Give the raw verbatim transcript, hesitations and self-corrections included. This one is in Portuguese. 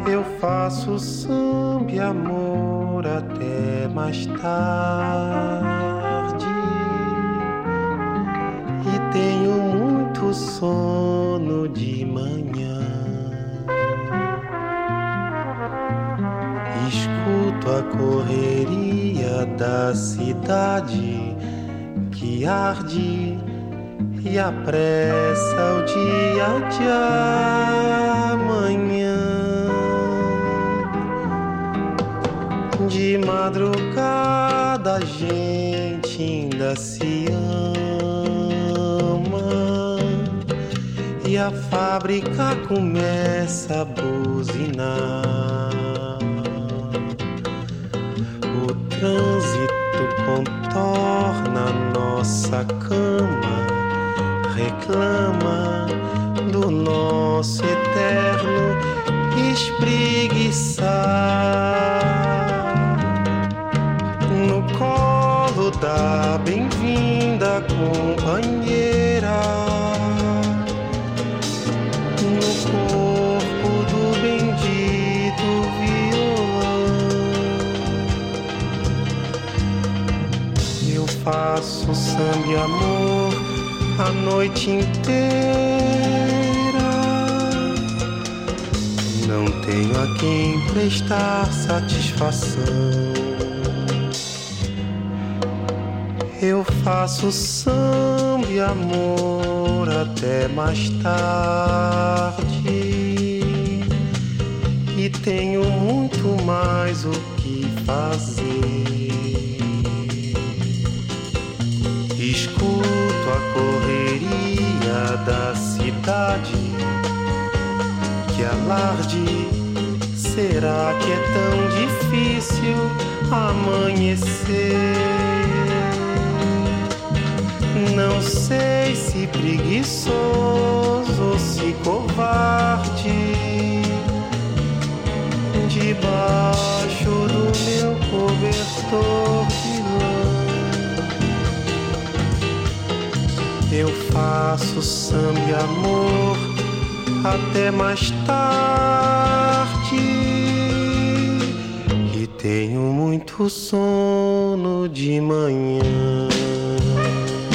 Eu faço samba e amor até mais tarde e tenho muito sono de manhã. Escuto a correria da cidade que arde e apressa o dia de amanhã. De madrugada a gente ainda se ama e a fábrica começa a buzinar. O trânsito contorna nossa cama, reclama do nosso eterno espreguiçar. No colo da bem-vinda companheira, no corpo do bendito violão. Eu faço samba e amor a noite inteira, não tenho a quem prestar satisfação. Eu faço samba e amor até mais tarde e tenho muito mais o que fazer. Escuto a correria da cidade que alarde. Será que é tão difícil amanhecer? Não sei se preguiçoso ou se covarde. Debaixo do meu cobertor de lã, eu faço samba e amor até mais tarde e tenho muito sono de manhã.